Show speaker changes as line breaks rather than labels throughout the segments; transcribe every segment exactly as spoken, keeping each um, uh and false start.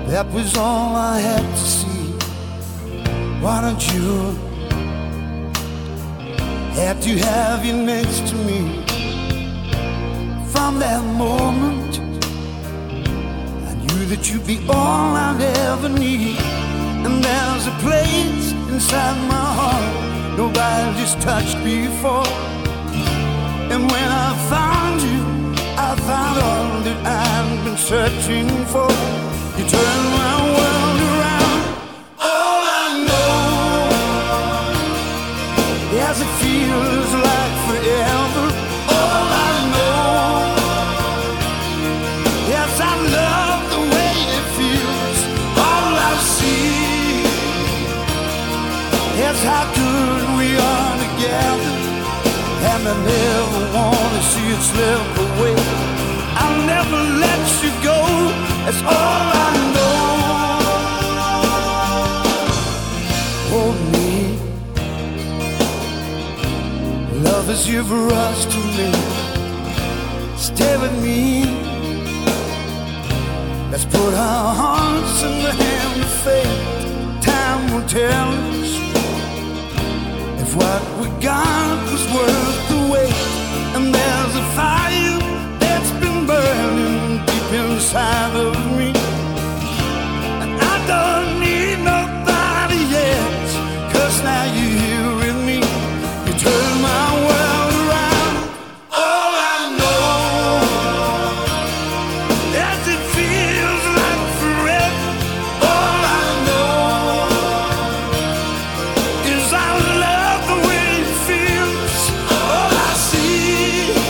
That was all I had to see. Why don't you have to have you next to me? From that moment I knew that you'd be all I'd ever need. And there's a place inside my heart nobody's touched before. And when I found you, I found all that I've been searching for. You turned my world around. All I know, yes, it feels like forever. All I know, yes, I love the way it feels. All I see, yes, how good we are together. And I never want to see it slip away. I'll never let you go, that's all I know. Hold me, love as you've rushed to me. Stay with me, let's put our hearts in the hand of fate. Time will tell us if what we got was worth the wait. And there's a fire that's been burning deep inside of me, and I don't need nobody else, 'cause now you're here with me. You turn my world around. All I know, yes, it feels like forever. All I know is I love the way it feels. All I see,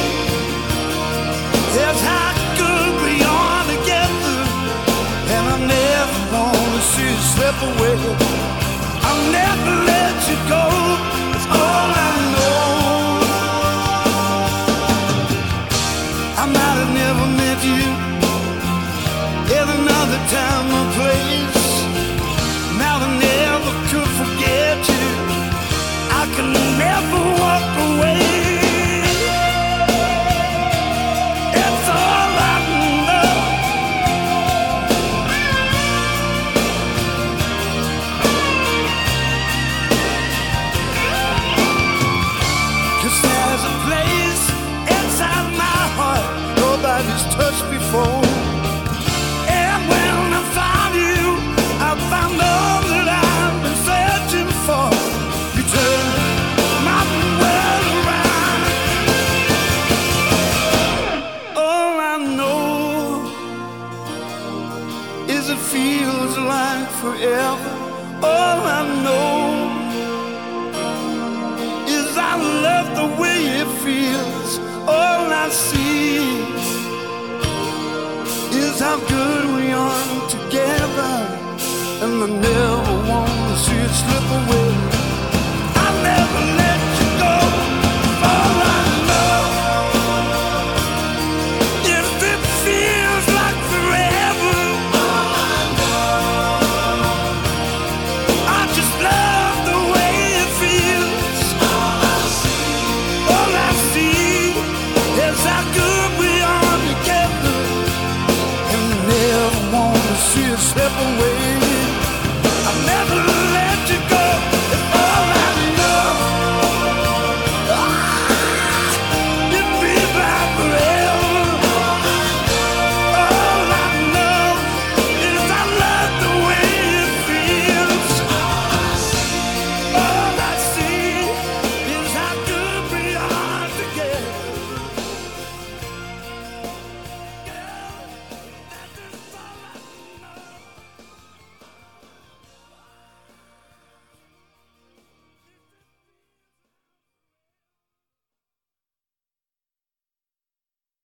yes, how good we are together. And I never want to see it slip away. I'll never let you go, that's all I know. I might have never met you in another time or place. Now I never could forget you. I can never walk away. It's all I know. 'Cause there's a place inside my heart nobody's touched before. And when I found you, I found all that I've been searching for. You turned my world around. All I know is it feels like forever. All I know is I love the way it feels. All I see is how good we are together. And I never want to see it slip away. I'll never let you go. All I know, if it feels like forever. All I know, I just love the way it feels. All I see, all I see is how good we are together. And I never want to see it slip away.